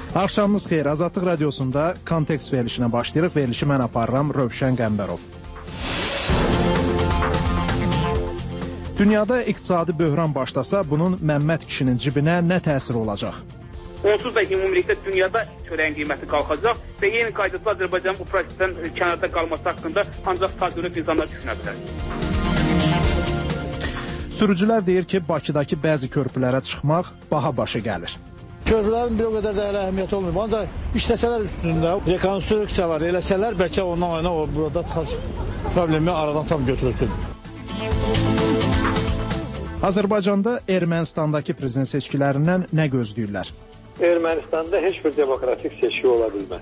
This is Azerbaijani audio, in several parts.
Axşamınız xeyir. Azadlıq Radiosunda Kontekst verilişinə başlayırıq. Verilişi mən aparıram, Rövşən Qəmbərov. Dünyada iqtisadi böhran başlasa, bunun Məmməd kişinin cibinə nə təsir olacaq? Onsuz da ümumilikdə dünyada çörəyin qiyməti qalxacaq və yeni qaydada Azərbaycan bu prosesdən kənarda qalması haqqında ancaq təcrübə insanlar düşünə bilər. Sürücülər deyir ki, Bakıdakı bəzi körpülərə çıxmaq baha başa gəlir. Körpülərin bir o qədər də elə əhəmiyyəti olmur. Ancaq işləsələr üstündə, rekonstruksiyalar eləsələr, bəlkə ondan oyna burada tıxac problemi aradan tam götürülsün. Azərbaycanda Ermənistandakı prezident seçkilərindən nə gözləyirlər? Ermənistanda heç bir demokratik seçki ola bilməz.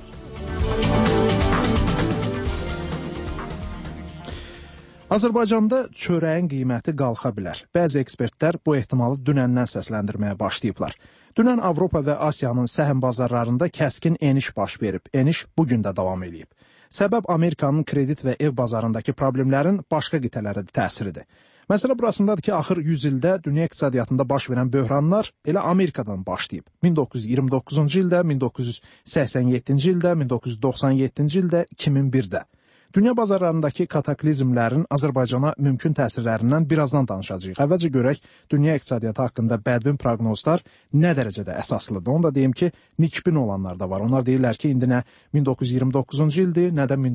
Azərbaycanda çörəyin qiyməti qalxa bilər. Bəzi ekspertlər bu ehtimalı dünəndən səsləndirməyə başlayıblar. Dünən Avropa və Asiyanın səhəm bazarlarında kəskin eniş baş verib. Eniş bugün də davam edib. Səbəb Amerikanın kredit və ev bazarındakı problemlərin başqa qitələrə də təsiridir. Məsələ burasındadır ki, axır 100 ildə dünya iqtisadiyyatında baş verən böhranlar elə Amerikadan başlayıb. 1929-cu ildə, 1987-ci ildə, 1997-ci ildə, 2001-də. Dünya bazarlarındakı kataklizmlərin Azərbaycana mümkün təsirlərindən birazdan danışacağıq. Əvvəlcə görək, dünya iqtisadiyyatı haqqında bədbin proqnozlar nə dərəcədə əsaslıdır. Onu da deyim ki, nikbin olanlar da var. Onlar deyirlər ki, indi nə 1929-cu ildir, nə də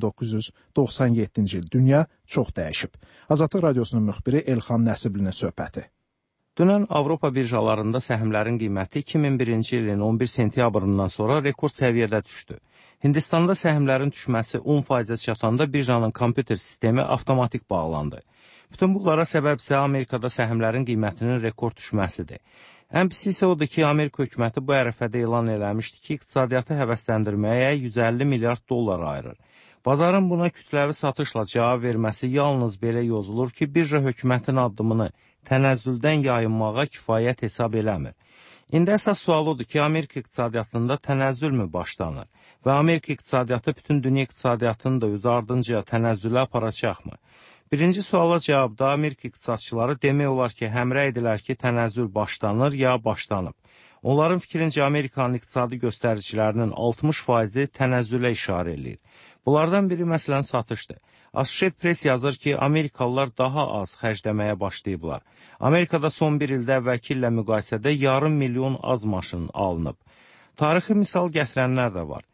1997-ci il. Dünya çox dəyişib. Azadlıq Radiosunun müxbiri Elxan Nəsiblinin söhbəti. Dünən Avropa birjalarında səhmlərin qiyməti 2001-ci ilin 11 sentyabrından sonra rekord səviyyədə düşdü. Hindistanda səhmlərin düşməsi 10%-ə çatanda birjanın kompüter sistemi avtomatik bağlandı. Bütün bunlara səbəb isə Amerikada səhmlərin qiymətinin rekord düşməsidir. Ən pisi isə odur ki, Amerika hökuməti bu ərəfədə elan eləmişdi ki, iqtisadiyyatı həvəsləndirməyə 150 milyard dollar ayırır. Bazarın buna kütləvi satışla cavab verməsi yalnız belə yozulur ki, birja hökumətin addımını tənəzzüldən yayınmağa kifayət hesab eləmir. İndi əsas sual odur ki, Amerika iqtisadiyyatında tənəzzülmü başlanır və Amerika iqtisadiyyatı bütün dünya iqtisadiyyatını da öz ardınca tənəzzülə aparacaqmı? Birinci suala cavabda Amerika iqtisadçıları demək olar ki, həmrəy edilər ki, tənəzzül başlanır ya başlanıb. Onların fikrincə Amerikanın iqtisadi göstəricilərinin 60%-i tənəzzülə işarə edir. Bunlardan biri məsələn satışdır. Associated Press yazır ki, Amerikalılar daha az xərcləməyə başlayıblar. Amerikada son bir ildə əvvəlki illə müqayisədə yarım milyon az maşın alınıb. Tarixi misal gətirənlər də var.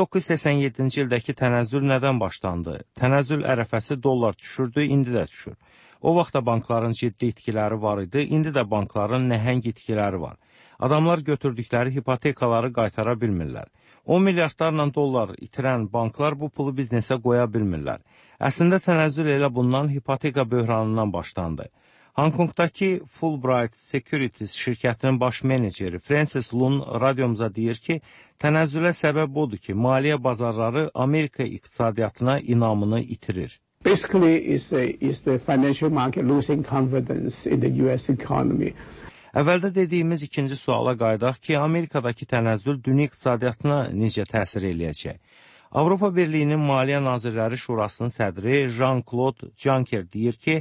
1987-ci ildəki tənəzzül nədən başlandı? Tənəzzül ərəfəsi dollar düşürdü, indi də düşür. O vaxtda bankların ciddi itkiləri var idi, indi də bankların nəhəng itkiləri var. Adamlar götürdükləri hipotekaları qaytara bilmirlər. 10 milyardlarla dollar itirən banklar bu pulu biznesə qoya bilmirlər. Əslində tənəzzül elə bundan hipoteka böhranından başlandı. Hongkongdakı Fulbright Securities şirkətinin baş meneceri Francis Lun radiomuza deyir ki, tənəzzülə səbəb odur ki, maliyyə bazarları Amerika iqtisadiyyatına inamını itirir. Basically, is the financial market losing confidence in the US economy. Əvvəldə dediyimiz ikinci suala qayıdaq ki, Amerikadakı tənəzzül dünya iqtisadiyyatına necə təsir eləyəcək? Avropa Birliyinin Maliyyə Nazirləri Şurasının sədri Jean-Claude Juncker deyir ki,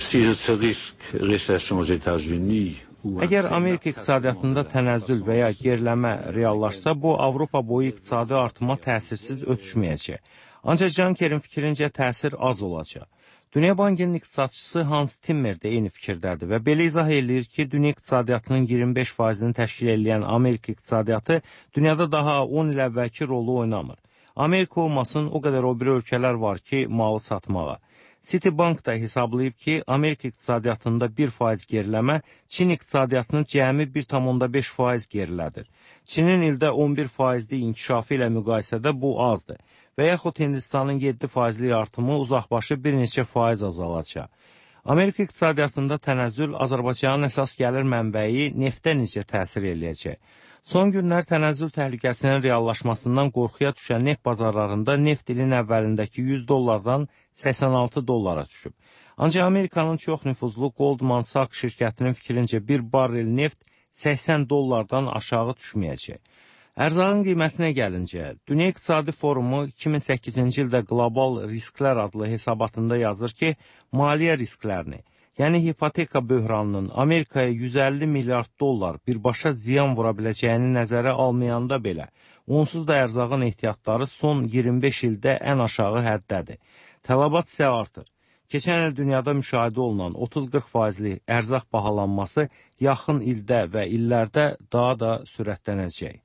əgər Amerika iqtisadiyyatında tənəzzül və ya geriləmə reallaşsa, bu Avropa boyu iqtisadi artıma təsirsiz ötüşməyəcək. Ancaq Junckerin fikrincə təsir az olacaq. Dünya Bankının iqtisadçısı Hans Timmer də eyni fikirdədir və belə izah edir ki, dünya iqtisadiyyatının 25%-ni təşkil edən Amerika iqtisadiyyatı dünyada daha 10 il əvvəlki rolu oynamır. Amerika olmasın, o qədər o biri ölkələr var ki, malı satmağa. Citibank da hesablayıb ki, Amerika iqtisadiyyatında 1% geriləmə Çin iqtisadiyyatını cəmi 1,5% gerilədir. Çinin ildə 11%li inkişafı ilə müqayisədə bu azdır. Və yaxud Hindistanın 7%li artımı uzaqbaşı bir neçə faiz azalacaq. Amerika iqtisadiyyatında tənəzzül Azərbaycanın əsas gəlir mənbəyi neftə necə təsir eləyəcək? Son günlər tənəzzül təhlükəsinin reallaşmasından qorxuya düşən neft bazarlarında neft ilin əvvəlindəki 100 dollardan 86 dollara düşüb. Ancaq Amerikanın çox nüfuzlu Goldman Sachs şirkətinin fikrincə bir barrel neft 80 dollardan aşağı düşməyəcək. Ərzağın qiymətinə gəlincə, Dünya İqtisadi Forumu 2008-ci ildə Qlobal Risklər adlı hesabatında yazır ki, maliyyə risklərini, Yəni hipoteka böhranının Amerikaya 150 milyard dollar birbaşa ziyan vura biləcəyini nəzərə almayanda belə, onsuz da ərzağın ehtiyatları son 25 ildə ən aşağı həddədir. Tələbat isə artır. Keçən il dünyada müşahidə olunan 30-40%lik ərzaq bahalanması yaxın ildə və illərdə daha da sürətlənəcək.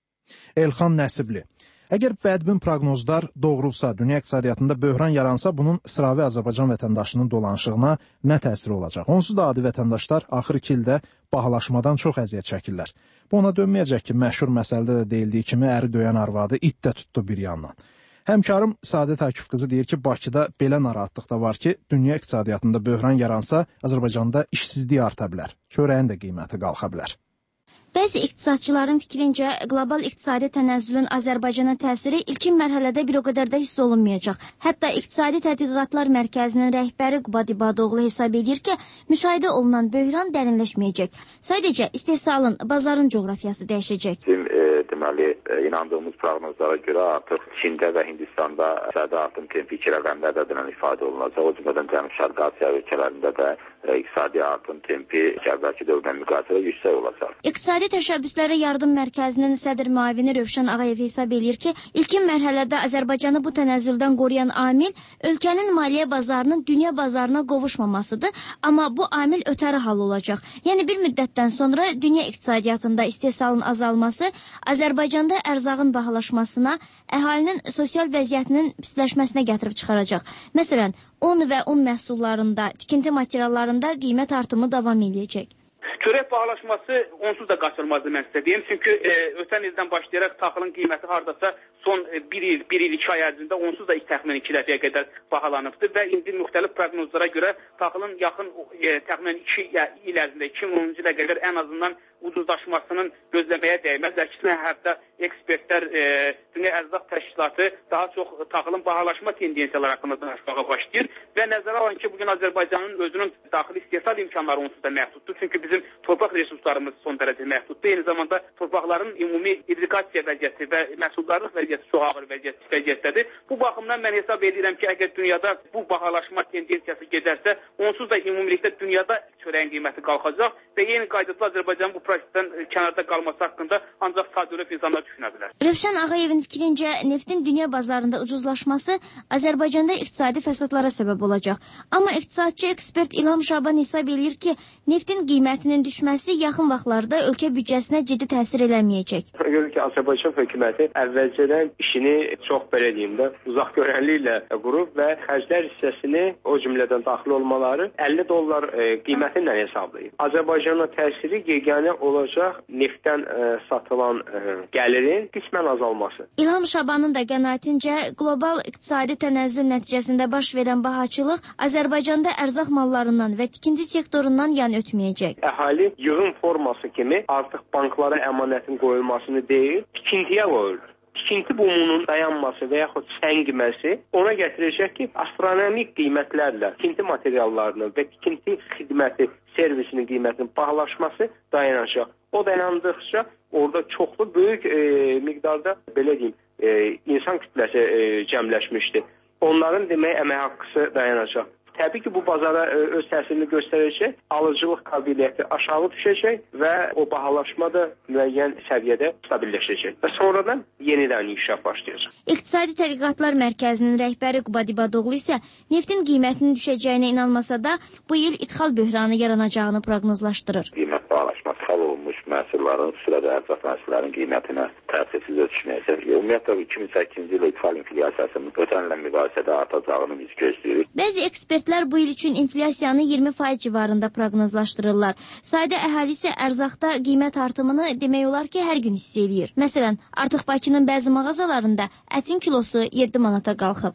Elxan Nəsibli. Əgər bədbin proqnozlar doğrulsa, dünya iqtisadiyyatında böhran yaransa, bunun sıravi Azərbaycan vətəndaşının dolanışığına nə təsiri olacaq? Onsuz da adi vətəndaşlar axır 2 ildə bahalaşmadan çox əziyyət çəkirlər. Bu ona dönməyəcək ki, məşhur məsələdə də deyildiyi kimi əri döyən arvadı it də tutdu bir yandan. Həmkarım Səadət Akif qızı deyir ki, Bakıda belə narahatlıq da var ki, dünya iqtisadiyyatında böhran yaransa, Azərbaycanda işsizlik arta bilər, çörəyin də qiyməti qalxa bilər. Bəzi iqtisadçıların fikrincə, qlobal iqtisadi tənəzzülün Azərbaycana təsiri ilkin mərhələdə bir o qədər də hiss olunmayacaq. Hətta İqtisadi Tədqiqatlar Mərkəzinin rəhbəri Qubad İbadoğlu hesab edir ki, müşahidə olunan böhran dərinləşməyəcək. Sadəcə istehsalın, bazarın coğrafiyası dəyişəcək. Deməli, inandığımız proqnozlara görə artıq Çində və Hindistanda iqtisadi artım tempi 2 rəqəmlər də dünən ifadə olunacaq. O cümlədən Cənub-Şərqi Asiya ölkələrində də iqtisadi artım tempi əvvəlki dövrdən müqayisədə yüksək olacaq. İqtisadi Təşəbbüslərə Yardım Mərkəzinin sədr müavini Rövşən Ağayev hesab edir ki, ilkin mərhələdə Azərbaycanı bu tənəzzüldən qoruyan amil ölkənin maliyyə bazarının dünya bazarına qovuşmamasıdır, amma bu amil ötəri hal olacaq. Yəni bir müddətdən sonra dünya iqtisadiyyatında istehsalın azalması Azərbaycanda ərzağın bahalaşmasına, əhalinin sosial vəziyyətinin pisləşməsinə gətirib çıxaracaq. Məsələn, un və un məhsullarında, tikinti materiallarında qiymət artımı davam edəcək. Çörək bahalaşması onsuz da qaçılmazdır mən sizə deyim. Çünki ötən ildən başlayaraq taxılın qiyməti hardasa son bir il, 2 ay ərzində onsuz da təxminən 2 dəfəyə qədər bahalanıbdır və indi müxtəlif proqnozlara görə taxılın yaxın təxminən 2 il ərzində 2010-cu ilə qədər ən azından ucuzlaşmasının gözləməyə dəyməz. Əksinə hətta ekspertlər, Dünya Ərzaq Təşkilatı daha çox taxılın bahalaşma tendensiyaları haqqında danışmağa başlayır və nəzərə alın ki, bugün Azərbaycanın özünün daxili istehsal imkanları onsuz da məhduddur. Çünki bizim torpaq resurslarımız son dərəcə məhduddur. Eyni zamanda torpaqların ümumi irriqasiya vəziyyəti və məhsuldarlıq vəziyyəti çox ağır vəziyyətdədir. Bu baxımdan mən hesab edirəm ki, əgər dünyada bu bahalaşma tendensiyası gedərsə, onsuz da ümumilikdə dünyada çörəyin qiyməti qalxacaq və yeni qaydada Azərbaycanın bu prosesdən kənarda qalması haqqında ancaq sadəlövh insanlar düşünə bilər. Rövşən Ağayevin fikrincə, neftin dünya bazarında ucuzlaşması Azərbaycanda iqtisadi fəsadlara səbəb olacaq. Amma iqtisadçı ekspert İlham Şaban hesab edir ki, neftin qiymətinin düşməsi yaxın vaxtlarda ölkə büdcəsinə ciddi təsir eləməyəcək. Görür ki, Azərbaycan hökuməti əvvəlcədən işini çox belə deyim də uzaq görənliklə qurub və xərclər hissəsini o cümlədən daxil olmaları 50 dollar qiyməti ilə hesablayıb. Azərbaycana təsiri yeganə olacaq neftdən satılan gəlirin qismən azalması. İlham Şabanın da qənaətincə qlobal iqtisadi tənəzzül nəticəsində baş verən bahaçılıq Azərbaycanda ərzaq mallarından və tikinti sektorundan yan ötməyəcək. Əhali yığım forması kimi artıq banklara əmanətin qoyulmasını deyil, tikintiyə qoyulur. Tikinti bumunun dayanması və yaxud səngiməsi ona gətirəcək ki, astronomik qiymətlərlə tikinti materiallarının və tikinti xidməti servisinin qiymətinin bahalaşması dayanacaq. O dayandıqca orada çoxlu böyük miqdarda belə deyim, insan kütləsi cəmləşmişdir. Onların demək əmək haqqısı dayanacaq. Təbii ki, bu bazara öz təsirini göstərəcək, alıcılıq qabiliyyəti aşağı düşəcək və o bahalaşma da müəyyən səviyyədə stabilləşəcək və sonradan yenidən inkişaf başlayacaq. İqtisadi Tədqiqatlar Mərkəzinin rəhbəri Qubad İbadoğlu isə neftin qiymətinin düşəcəyinə inanmasa da bu il idxal böhranı yaranacağını proqnozlaşdırır. Qiymət bahalaşması hal olunmuş məhsulların, xüsusilə ərzaq məhsullarının qiymətinə təsirsiz düşməyəcək. Ümumiyyətlə 2008-ci il idxal inflyasiyasının ötən illə müqayisədə artacağını biz gözləyirik. Bəzi ekspertlər bu il üçün inflyasiyanı 20% civarında proqnozlaşdırırlar. Sadə əhali isə ərzaqda qiymət artımını demək olar ki, hər gün hiss eləyir. Məsələn, artıq Bakının bəzi mağazalarında ətin kilosu 7 manata qalxıb.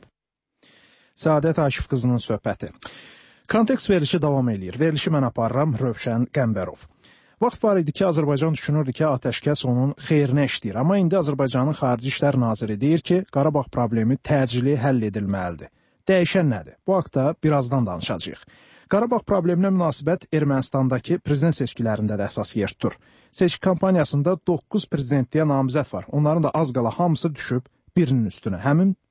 Səadət Akif qızının söhbəti. Kontekst verilişi davam eləyir. Verilişi mən aparıram, Rövşən Qəmbərov. Vaxt var idi ki, Azərbaycan düşünürdü ki, atəşkəs onun xeyrinə işləyir. Amma indi Azərbaycanın Xarici İşlər Naziri deyir ki, Qarabağ problemi təcili həll edilməlidir. Dəyişən nədir? Bu haqda birazdan danışacağıq. Qarabağ probleminə münasibət Ermənistandakı prezident seçkilərində də əsas yer tutur. Seçki kampaniyasında 9 prezidentliyə namizəd var. Onların da az qala hamısı düşüb birinin üstünə, həmin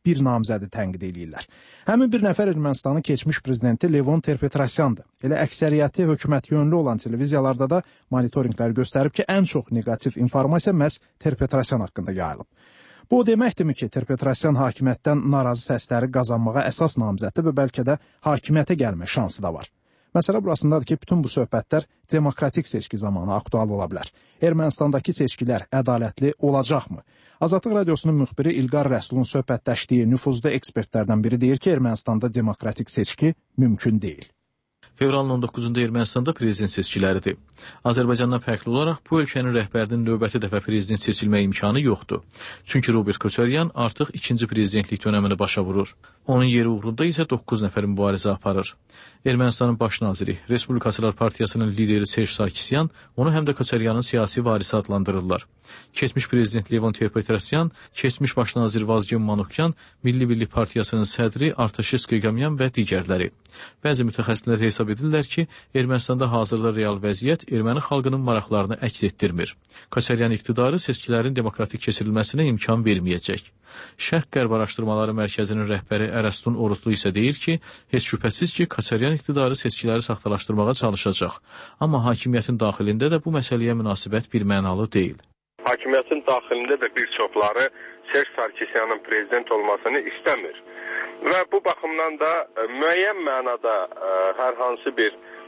bir namizədi tənqid edirlər. Həmin bir nəfər Ermənistanın keçmiş prezidenti Levon Ter-Petrosyandır. Elə əksəriyyəti hökumət yönlü olan televiziyalarda da monitorinqlər göstərib ki, ən çox neqativ informasiya məhz Ter-Petrosyan haqqında yayılıb. Bu o deməkdirmi ki, Ter-Petrosyan hakimiyyətdən narazı səsləri qazanmağa əsas namizəddir və bəlkə də hakimiyyətə gəlmə şansı da var. Məsələ burasındadır ki, bütün bu söhbətlər demokratik seçki zamanı aktual ola bilər. Ermənistandakı seçkilər ədalətli olacaqmı? Azadlıq Radiosunun müxbiri İlqar Rəsulun söhbətləşdiyi nüfuzlu ekspertlərdən biri deyir ki, Ermənistanda demokratik seçki mümkün deyil. Fevralın 19-da Ermənistanda prezident seçkiləridir. Azərbaycandan fərqli olaraq bu ölkənin rəhbərinin növbəti dəfə prezident seçilmə imkanı yoxdur. Çünki Robert Koçaryan artıq ikinci prezidentlik dönəmini başa vurur. Onun yeri uğrunda isə 9 nəfər mübarizə aparır. Ermənistanın baş naziri, Respublikaçılar Partiyasının lideri Serj Sarkisyan onu həm də Koçaryanın siyasi varisi adlandırırlar. Keçmiş prezident Levon Ter-Petrosyan, keçmiş baş nazir Vazgen Manukyan, Milli Birlik Partiyasının sədri Artaşis Qeqamyan və digərləri. Bəzi mütəxəssislər hesab edirlər ki, Ermənistanda hazırda real vəziyyət erməni xalqının maraqlarını əks etdirmir. Koçaryan iqtidarı seçkilərin demokratik keçirilməsinə imkan verməyəcək. Şərq-Qərb Araşdırmaları Mərkəzinin rəhbəri Ərəstun Oruslu isə deyir ki, heç şübhəsiz ki, Koçaryan iqtidarı seçkiləri saxtalaşdırmağa çalışacaq. Amma hakimiyyətin daxilində də bu məsələyə münasibət birmənalı deyil. Hakimiyyətin daxilində də bir çoxları Serj Sarkisyanın prezident olmasını istəmir. Və bu baxımdan da müəyyən mənada hər hansı bir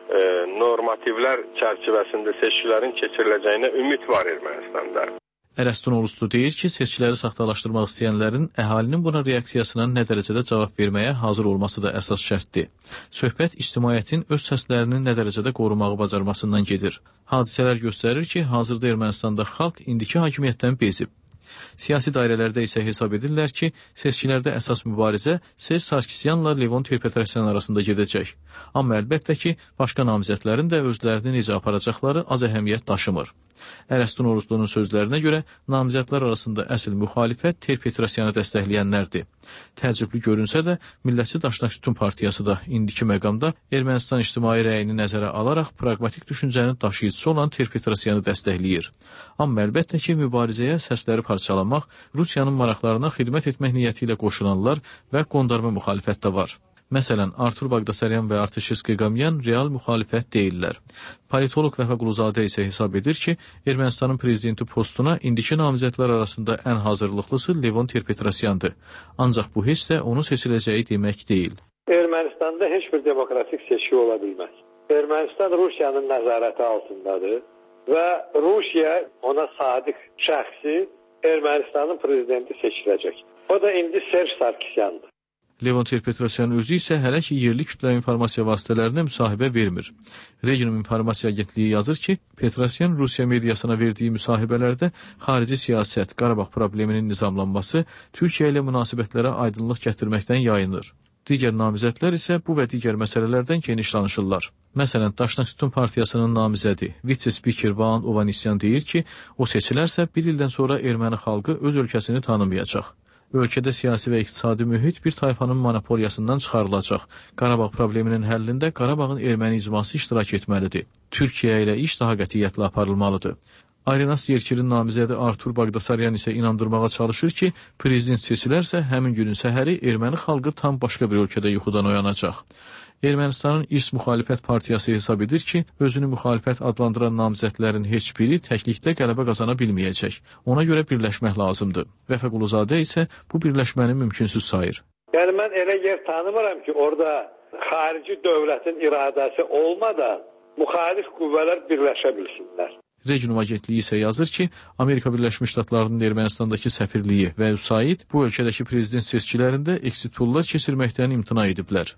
normativlər çərçivəsində seçkilərin keçiriləcəyinə ümid var Ermənistanda. Ərəstun Oruslu deyir ki, seçkiləri saxtalaşdırmaq istəyənlərin əhalinin buna reaksiyasına nə dərəcədə cavab verməyə hazır olması da əsas şərtdir. Söhbət ictimaiyyətin öz səslərini nə dərəcədə qorumağı bacarmasından gedir. Hadisələr göstərir ki, hazırda Ermənistanda xalq indiki hakimiyyətdən bezib. Siyasi dairələrdə isə hesab edirlər ki, seçkilərdə əsas mübarizə Serj Sarkisyanla Levon Ter-Petrosyan arasında gedəcək. Amma əlbəttə ki, başqa namizədlərin də özlərini necə aparacaqları az əhəmiyyət daşımır. Ərəstun Oruslunun sözlərinə görə namizədlər arasında əsl müxalifət Ter-Petrosyanı dəstəkləyənlərdir. Təəccüblü görünsə də, Millətçi Daşnak Sütun Partiyası da indiki məqamda Ermənistan ictimai rəyini nəzərə alaraq praqmatik düşüncənin daşıyıcısı olan Ter-Petrosyanı dəstəkləyir. Amma əlbəttə ki, mübarizəyə səsləri parçalamaq, Rusiyanın maraqlarına xidmət etmək niyyəti ilə qoşulanlar və qondarma müxalifət də var. Məsələn, Artur Baqdasaryan və Artaşis Qeqamyan real müxalifət deyirlər. Politoloq Vəfa Quluzadə isə hesab edir ki, Ermənistanın prezidenti postuna indiki namizədlər arasında ən hazırlıqlısı Levon Ter-Petrosyandır. Ancaq bu heç də onun seçiləcəyi demək deyil. Ermənistanda heç bir demokratik seçki ola bilməz. Ermənistan Rusiyanın nəzarəti altındadır və Rusiya ona sadiq şəxsi Ermənistanın prezidenti seçiləcək. O da indi Serj Sarkisyandır. Levon Ter-Petrosyan özü isə hələ ki, yerli kütləvi informasiya vasitələrinə müsahibə vermir. Regionum İnformasiya Agentliyi yazır ki, Petrosyan Rusiya mediasına verdiyi müsahibələrdə xarici siyasət, Qarabağ probleminin nizamlanması, Türkiyə ilə münasibətlərə aydınlıq gətirməkdən yayınır. Digər namizədlər isə bu və digər məsələlərdən geniş danışırlar. Məsələn, Daşnak Sütun Partiyasının namizədi, vitse-spiker Vaan Ovanesyan deyir ki, o seçilərsə bir ildən sonra erməni xalqı öz ölkəsini tanımayacaq. Ölkədə siyasi və iqtisadi mühit bir tayfanın monopoliyasından çıxarılacaq. Qarabağ probleminin həllində Qarabağın erməni icması iştirak etməlidir. Türkiyə ilə iş daha qətiyyətli aparılmalıdır. Ayrenas Yerkirin namizədi Artur Baqdasaryan isə inandırmağa çalışır ki, prezident seçilərsə həmin günün səhəri erməni xalqı tam başqa bir ölkədə yuxudan oyanacaq. Ermənistanın İrs Müxalifət Partiyası hesab edir ki, özünü müxalifət adlandıran namizədlərin heç biri təklikdə qələbə qazana bilməyəcək. Ona görə birləşmək lazımdır. Vəfa Quluzadə isə bu birləşməni mümkünsüz sayır. Yəni mən elə yer tanımıram ki, orada xarici dövlətin iradəsi olmadan müxalif qüvvələr birləşə bilsinlər. Regionum Agentliyi isə yazır ki, Amerika Birləşmiş Ştatlarının Ermənistandakı səfirliyi və USAID bu ölkədəki prezident seçkilərində exit pollar keçirməkdən imtina ediblər.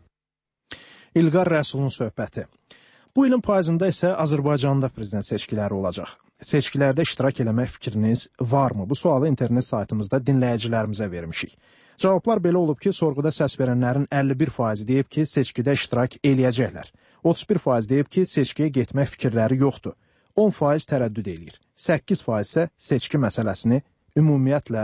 İlqar Rəsulun söhbəti. Bu ilin payızında isə Azərbaycanda prezident seçkiləri olacaq. Seçkilərdə iştirak eləmək fikriniz varmı? Bu sualı internet saytımızda dinləyicilərimizə vermişik. Cavablar belə olub ki, sorğuda səs verənlərin 51% deyib ki, seçkidə iştirak eləyəcəklər. 31% deyib ki, seçkiyə getmək fikirləri yoxdur. 10% tərəddüd eləyir. 8% isə seçki məsələsini ümumiyyətlə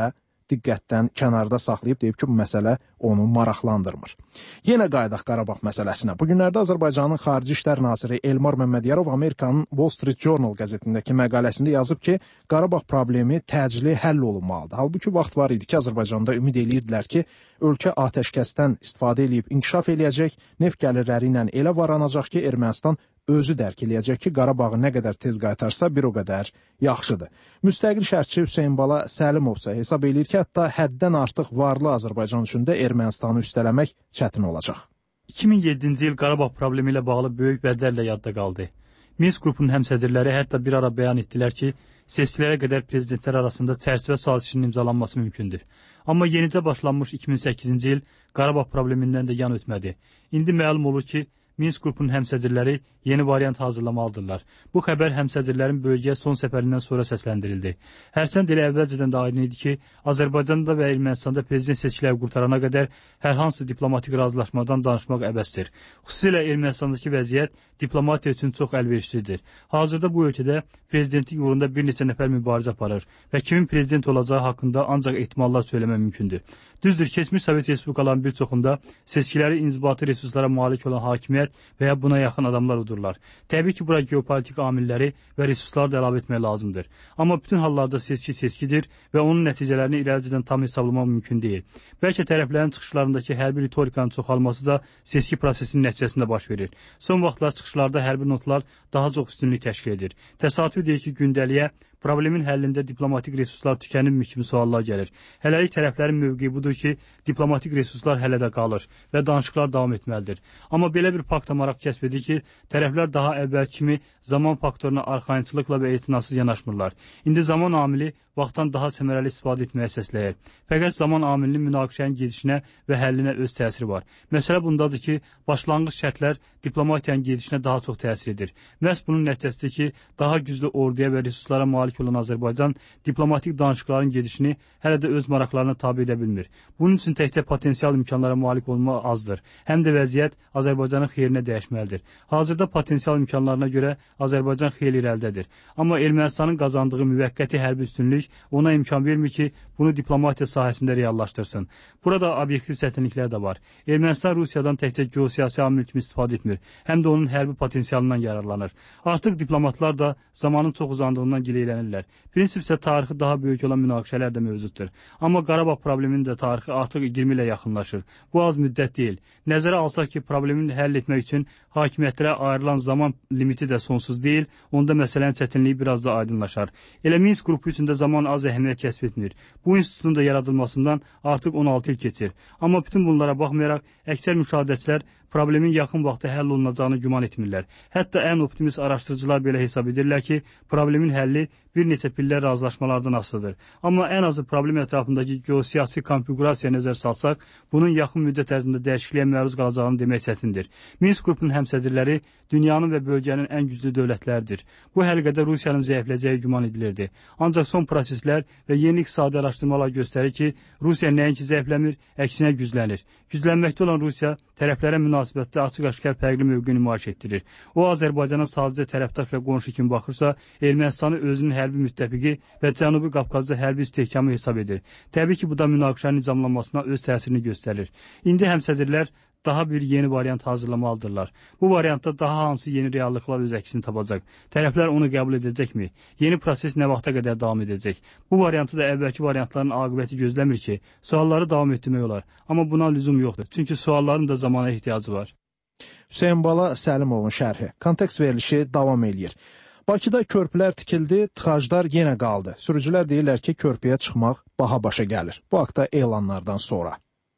diqqətdən kənarda saxlayıb deyib ki, bu məsələ onu maraqlandırmır. Yenə qayıdaq Qarabağ məsələsinə. Bu günlərdə Azərbaycanın Xarici İşlər Naziri Elmar Məmmədiyarov Amerikanın Wall Street Journal qəzetindəki məqaləsində yazıb ki, Qarabağ problemi təcili həll olunmalıdır. Halbuki vaxt var idi ki, Azərbaycanda ümid eləyirdilər ki, ölkə atəşkəsdən istifadə edib inkişaf eləyəcək, neft gəlirləri ilə elə varanacaq ki, Ermənistan özü dərk eləyəcək ki, Qarabağı nə qədər tez qaytarsa, bir o qədər yaxşıdır. Müstəqil şərhçi Hüseyn Bala Səlimov isə hesab eləyir ki, hətta həddən artıq varlı Azərbaycan üçün də Ermənistanı üstələmək çətin olacaq. 2007-ci il Qarabağ problemi ilə bağlı böyük vədlərlə yadda qaldı. Minsk qrupunun həmsədrləri hətta bir ara bəyan etdilər ki, seçkilərə qədər prezidentlər arasında çərçivə sazişinin imzalanması mümkündür. Amma yenicə başlanmış 2008-ci il Qarabağ problemindən də yan ötmədi. İndi məlum olur ki, Minsk qrupunun həmsədrləri yeni variant hazırlamalıdırlar. Bu xəbər həmsədrlərin bölgəyə son səfərindən sonra səsləndirildi. Hərçənd elə əvvəlcədən də aydın idi ki, Azərbaycanda və Ermənistanda prezident seçkiləri qurtarana qədər hər hansı diplomatik razılaşmadan danışmaq əbəsdir. Xüsusilə Ermənistandakı vəziyyət diplomatiya üçün çox əlverişlidir. Hazırda bu ölkədə prezidentlik uğrunda bir neçə nəfər mübarizə aparır və kimin prezident olacağı haqqında ancaq ehtimallar söyləmək mümkündür. Düzdür, keçmiş Sovet Respublikalarının bir çoxunda seçkiləri inzibati resurslara malik olan hakimiyyət və ya buna yaxın adamlar udurlar. Təbii ki, bura geopolitik amilləri və resursları da əlavə etmək lazımdır. Amma bütün hallarda seçki seçkidir və onun nəticələrini irəlicədən tam hesablamaq mümkün deyil. Bəlkə tərəflərin çıxışlarındakı hərbi ritorikanın çoxalması da seçki prosesinin nəticəsində baş verir. Son vaxtlar çıxışlarda hərbi notlar daha çox üstünlük təşkil edir. Təsadüf deyir ki, gündəliyə problemin həllində diplomatik resurslar tükənilmiş kimi suallar gəlir. Hələlik tərəflərin mövqeyi budur ki, diplomatik resurslar hələ də qalır və danışıqlar davam etməlidir. Amma belə bir pakta maraq kəsb edir ki, tərəflər daha əvvəl kimi zaman faktoruna arxayınçılıqla və etinasız yanaşmırlar. İndi zaman amili vaxtdan daha səmərəli istifadə etməyə səsləyir. Fəqət zaman amilinin münaqişənin gedişinə və həllinə öz təsiri var. Məsələ bundadır ki, başlanğıc şərtlər diplomatiyanın gedişinə daha çox təsir edir. Məhz bunun nəticəsidir ki, daha güclü orduya və resurslara malik olan Azərbaycan diplomatik danışıqların gedişini hələ də öz maraqlarına tabe edə bilmir. Bunun üçün təkcə potensial imkanlara malik olma azdır. Həm də vəziyyət Azərbaycanın xeyrinə dəyişməlidir. Hazırda potensial imkanlarına görə Azərbaycan xeyli irəlidədir. Amma Ermənistanın qazandığı müvəqqəti hərbi üstünlük ona imkan vermir ki, bunu diplomatiya sahəsində reallaşdırsın. Burada obyektiv çətinliklər də var. Ermənistan Rusiyadan təkcə geosiyasi amil kimi istifadə etmir, həm də onun hərbi potensialından yararlanır. Artıq diplomatlar da zamanın çox uzandığından gileylənirlər. Prinsip isə tarixi daha böyük olan münaqişələr də mövcuddur. Amma Qarabağ probleminin də tarixi artıq 20 ilə yaxınlaşır. Bu az müddət deyil. Nəzərə alsaq ki, problemin həll etmək üçün hakimiyyətlərə ayrılan zaman limiti də sonsuz deyil, onda məsələnin çətinliyi biraz da aydınlaşar. Elə Minsk qrupu üçün də zaman az əhəmiyyət kəsb etmir. Bu institutun da yaradılmasından artıq 16 il keçir. Amma bütün bunlara baxmayaraq, əksər müşahidəçilər problemin yaxın vaxtda həll olunacağını güman etmirlər. Hətta ən optimist araşdırıcılar belə hesab edirlər ki, problemin həlli bir neçə pillə razılaşmalardan asılıdır. Amma ən azı problem ətrafındakı geosiyasi konfigurasiya nəzər salsaq, bunun yaxın müddət ərzində dəyişikliyə məruz qalacağını demək çətindir. Minsk qrupunun həmsədrləri dünyanın və bölgənin ən güclü dövlətləridir. Bu həlqədə Rusiyanın zəifləyəcəyi güman edilirdi. Ancaq son proseslər və yeni iqtisadi araşdırmalar göstərir ki, Rusiya nəinki zəifləmir, əksinə güclənir. Güclənməkdə olan Rusiya tərəflərə münasibətdə açıq-aşkar fərqli mövqe nümayiş etdirir. O, Azərbaycana sadəcə tərəfdaş və qonşu kimi baxırsa, Ermənistanı özünün hərbi müttəfiqi və Cənubi Qafqazda hərbi istehkamı hesab edir. Təbii ki, bu da münaqişənin nizamlanmasına öz təsirini göstərir. İndi həmsədrlər daha bir yeni variant hazırlamalıdırlar. Bu variantda daha hansı yeni reallıqlar öz əksini tapacaq? Tərəflər onu qəbul edəcəkmi? Yeni proses nə vaxta qədər davam edəcək? Bu variantı da əvvəlki variantların aqibəti gözləmir ki, sualları davam etdirmək olar. Amma buna lüzum yoxdur. Çünki sualların da zamana ehtiyacı var. Hüseyn Bala Səlimovun şərhi. Kontekst verilişi davam eləyir. Bakıda körpülər tikildi, tıxaclar yenə qaldı. Sürücülər deyirlər ki, körpüyə çıxmaq baha başa gəlir. Bu haqda elanlardan sonra.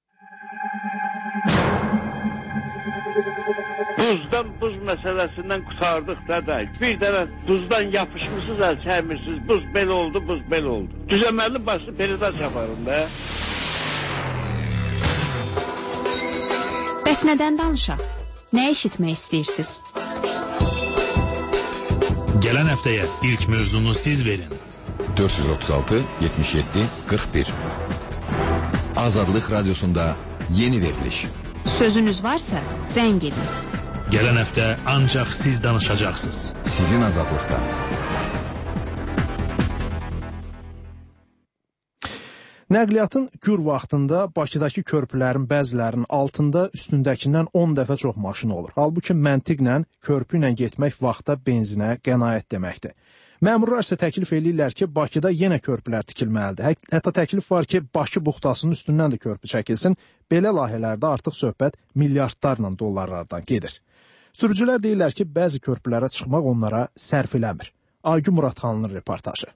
Buzdan buz məsələsindən qutardıq da. Bir dənə buzdan yapışmışsınız, əl çəkmirsiniz. Buz belə oldu, buz belə oldu. Düzəməli başlı peridaş yaparım da. Bəs nədən danışaq? Nə eşitmək istəyirsiniz? Gələn həftəyə ilk mövzunu siz verin. 436 77 41 Azadlıq Radyosunda yeni veriliş. Sözünüz varsa zəng edin. Gələn həftə ancaq siz danışacaqsınız. Sizin azadlıqda. Nəqliyyatın gür vaxtında Bakıdakı körpülərin bəzilərinin altında üstündəkindən 10 dəfə çox maşın olur. Halbuki məntiqlə körpü ilə getmək vaxta benzinə qənaət deməkdir. Məmurlar isə təklif edirlər ki, Bakıda yenə körpülər tikilməlidir. Hətta təklif var ki, Bakı buxtasının üstündən də körpü çəkilsin. Belə layihələrdə artıq söhbət milyardlarla dollarlardan gedir. Sürücülər deyirlər ki, bəzi körpülərə çıxmaq onlara sərf eləmir. Aygün Muradxanlının reportajı.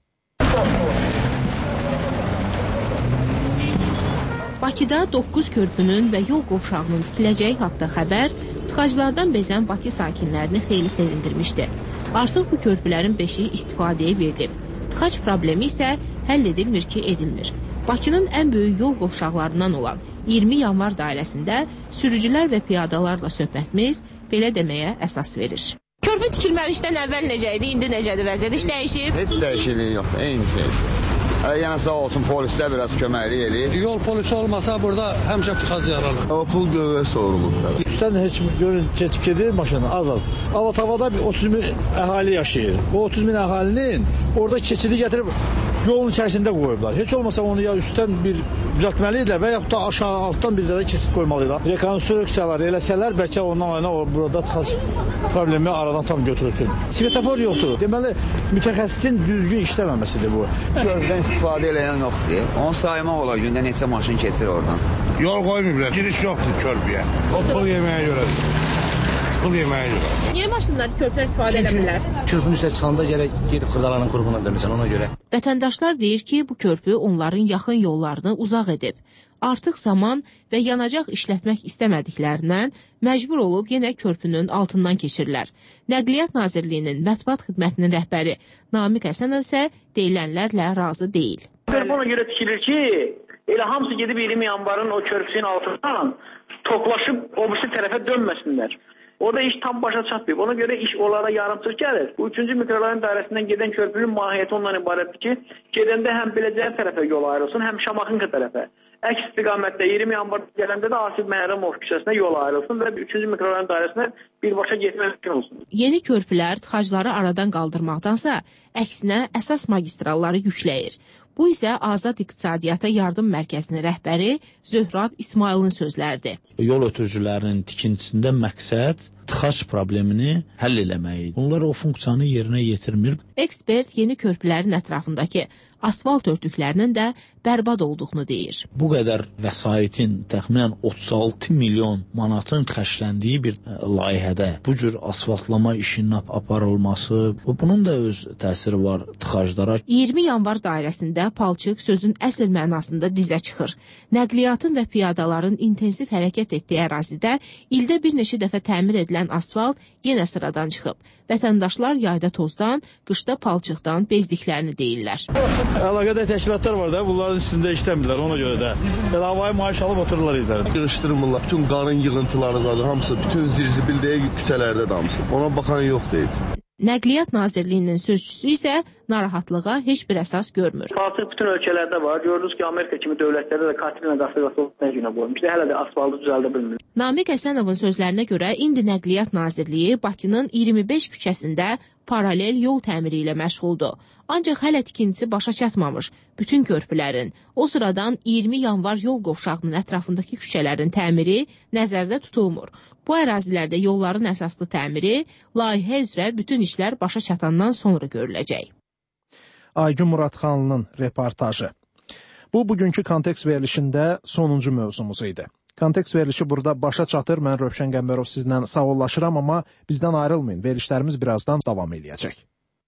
Bakıda 9 körpünün və yol qovşağının tikiləcəyi haqda xəbər tıxaclardan bezən Bakı sakinlərini xeyli sevindirmişdi. Artıq bu körpülərin 5-i istifadəyə verilib. Tıxac problemi isə həll edilmir ki, edilmir. Bakının ən böyük yol qovşaqlarından olan 20 yanvar dairəsində sürücülər və piyadalarla söhbətimiz belə deməyə əsas verir. Körpü tikilməmişdən əvvəl necə idi, indi necədir vəziyyət? Heç dəyişib? Heç dəyişiklik yoxdur, eyni şey. Yəni sağ olsun polislər biraz köməklik eləyir. Yol polisi olmasa burada həmişə tıxac yaranır. O pul göğə sorulur. Üstdən heç görün keçib gedir maşını az-az. Alatavada 30 min əhali yaşayır. O 30 min əhalinin orada keçidi gətirib yolun içərisində qoyublar. Heç olmasa onu ya üstdən bir düzəltməlidirlər və yaxud da aşağı altdan bir dərə keçid qoymalıdırlar. Rekonstruksiyalar eləsələr bəlkə ondan burada tıxac problemi aradan tam götürülsün. Svetofor yoxdur. Deməli mütəxəssisin düzgün işləməməsidir bu. Körpüdən istifadə eləyən yoxdur. Onu saymaq olar gündə neçə maşın keçir oradan. Yol qoymayıblar. Giriş yoxdur körpüyə. O pul yeməyə görədir. Pul yeməyə görə. Niyə maşınlar körpüdən istifadə eləmirlər? Körpünün üstə çıxanda gərək gedib xırdalanın qurbanına demirsən ona görə. Vətəndaşlar deyir ki, bu körpü onların yaxın yollarını uzaq edib. Artıq zaman və yanacaq işlətmək istəmədiklərindən məcbur olub yenə körpünün altından keçirlər. Nəqliyyat Nazirliyinin mətbuat xidmətinin rəhbəri Namiq Həsənov isə deyilənlərlə razı deyil. Körpü ona görə tikilir ki, elə hamısı gedib 20 yanvarın o körpüsünün altından toplaşıb o birisi tərəfə dönməsinlər. Orada iş tam başa çatmayıb. Ona görə iş onlara yarımçıq gəlir. Bu 3-cü mikrorayon dairəsindən gedən körpünün mahiyyəti ondan ibarətdir ki, gedəndə həm Beləcəyə tərəfə yol ayrılsın, həm Şamaxınqa tərəfə. Əks istiqamətdə 20 yanvar gələndə də Asif Məhrəmov küçəsinə yol ayrılsın və 3-cü mikrorayon dairəsinə birbaşa getmək mümkün olsun. Yeni körpülər tıxacları aradan qaldırmaqdansa, əksinə əsas magistralları yükləyir. Bu isə Azad İqtisadiyyata Yardım Mərkəzinin rəhbəri Zöhrab İsmailin sözləridir. Yol ötürücülərinin tikintisində məqsəd tıxac problemini həll eləməkdir. Bunlar o funksiyanı yerinə yetirmir. Ekspert yeni körpülərin ətrafındakı asfalt örtüklərinin də bərbad olduğunu deyir. Bu qədər vəsaitin təxminən 36 milyon manatın xərcləndiyi bir layihədə bu cür asfaltlama işinin aparılması, bunun da öz təsiri var tıxaclara. 20 yanvar dairəsində palçıq sözün əsl mənasında dizə çıxır. Nəqliyyatın və piyadaların intensiv hərəkət etdiyi ərazidə ildə bir neçə dəfə təmir edilən asfalt yenə sıradan çıxıb. Vətəndaşlar yayda tozdan, qışda palçıqdan bezdiklərini deyirlər. Əlaqədə təşkilatlar var da, bunların üstündə işləmirlər ona görə də. Elə havayı maaş alıb otururlar izlərində. Yığışdırmırlar, bütün qarın yığıntıları zadı, hamısı, bütün zirzibildiyi küçələrdə də hamısı. Ona baxan yoxdur heç. Nəqliyyat Nazirliyinin sözçüsü isə narahatlığa heç bir əsas görmür. Palçıq bütün ölkələrdə var. Gördünüz ki, Amerika kimi dövlətlərdə də Katrina qasırğası nə günə qoymuş. Hələ də asfaltı düzəldə bilmir. Namiq Həsənovun sözlərinə görə indi Nəqliyyat Nazirliyi Bakının 25 küçəsində paralel yol təmiri ilə məşğuldur. Ancaq hələ tikintisi başa çatmamış bütün körpülərin, o sıradan 20 yanvar yol qovşağının ətrafındakı küçələrin təmiri nəzərdə tutulmur. Bu ərazilərdə yolların əsaslı təmiri layihə üzrə bütün işlər başa çatandan sonra görüləcək. Aygün Muradxanlının reportajı. Bu, bugünkü kontekst verilişində sonuncu mövzumuz idi. Kontekst verilişi burada başa çatır. Mən Rövşən Qəmbərov sizlə sağollaşıram, amma bizdən ayrılmayın. Verilişlərimiz birazdan davam edəcək.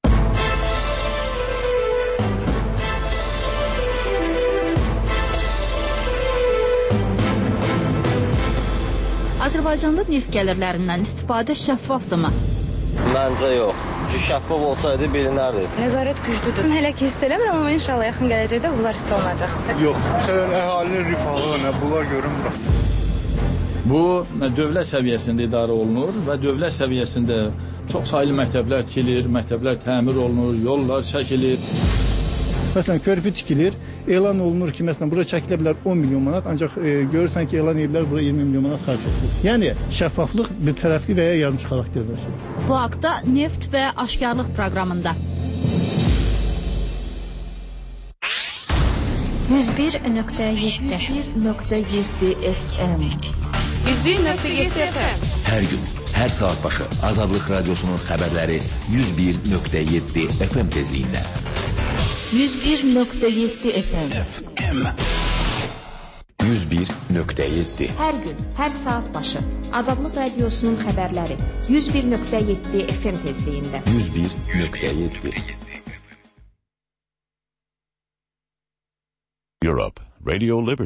Azərbaycanda neft gəlirlərindən istifadə şəffafdırmı? Məncə yox. Şəffaf olsaydı bilinərdi. Nəzarət güclüdür. Hələ ki hiss eləmirəm, amma inşallah yaxın gələcəkdə bunlar hiss olunacaq. Yox, məsələn, əhalinin rifahı, bunlar görünmür. Bu, dövlət səviyyəsində idarə olunur və dövlət səviyyəsində çox saylı məktəblər tikilir, məktəblər təmir olunur, yollar çəkilir. Məsələn, körpü tikilir, elan olunur ki, məsələn, bura çəkilə bilər 10 milyon manat, ancaq görürsən ki, elan edirlər, bura 20 milyon manat xərc edilir. Yəni, şəffaflıq bir tərəfli və ya yarımçı xarakterdir. Bu haqda Neft və Aşkarlıq proqramında. 101.7 FM. 101.7 FM. Hər gün, hər saat başı Azadlıq Radiosunun xəbərləri 101.7 FM tezliyində. 101.7 FM. 101.7. Hər gün, hər saat başı Azadlıq Radiosunun xəbərləri 101.7 FM tezliyində. 101.7. Europe, Radio Liberty.